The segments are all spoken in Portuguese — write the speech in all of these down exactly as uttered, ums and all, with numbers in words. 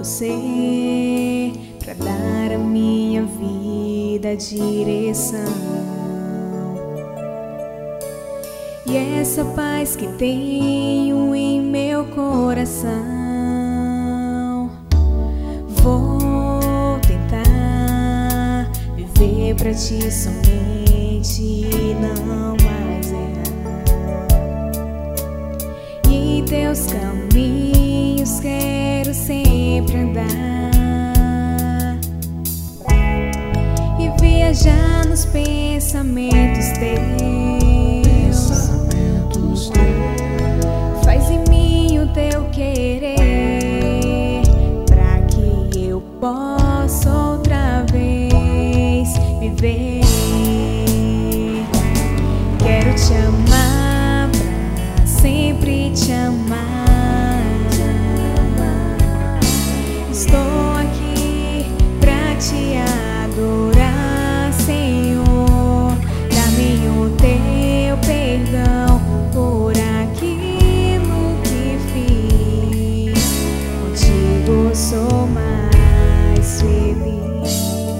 você pra dar à minha vida direção. E essa paz que tenho em meu coração, vou tentar viver pra ti somente e não mais errar. E em teus caminhos quero sempre andar e viajar nos pensamentos teus. Faz em mim o teu querer, pra que eu possa outra vez viver. Quero te amar, pra sempre te amar. Estou aqui pra te adorar, Senhor. Dá-me o teu perdão por aquilo que fiz. Contigo sou mais feliz.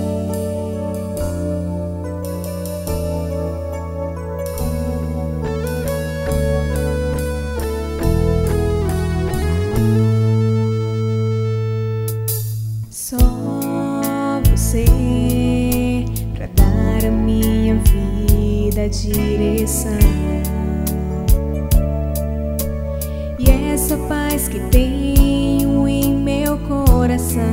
Só você pra dar à minha vida direção. E essa paz que tenho em meu coração,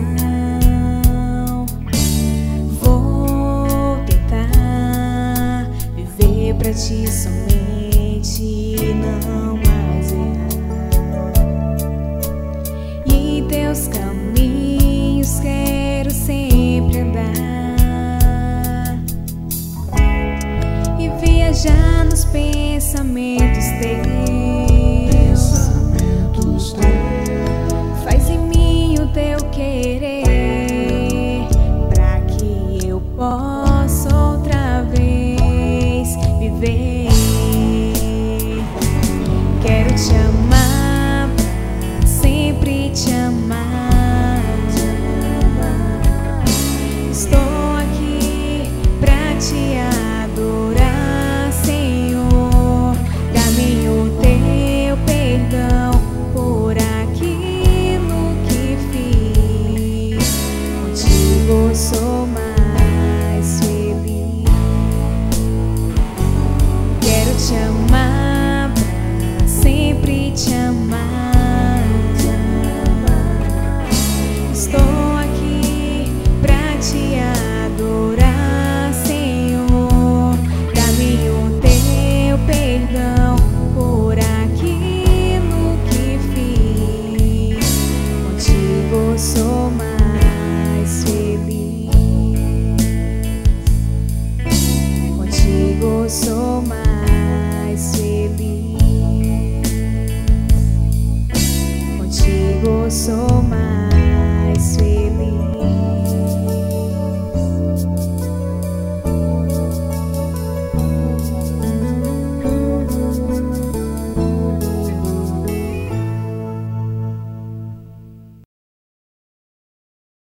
vou tentar viver pra ti somente e não mais errar. E em teus caminhos quero sempre andar e viajar nos pensamentos teus. Faz em mim o teu querer, pra que eu possa outra vez viver. Quero te amar, pra sempre te amar. Estou aqui pra te adorar, Senhor. Dá-me o teu perdão por aquilo que fiz. Contigo sou mais feliz. Quero te amar, pra sempre te amar. Estou aqui pra te adorar, Senhor. Dá-me o teu perdão por aquilo que fiz. Contigo sou mais feliz. Contigo sou mais feliz. Contigo sou mais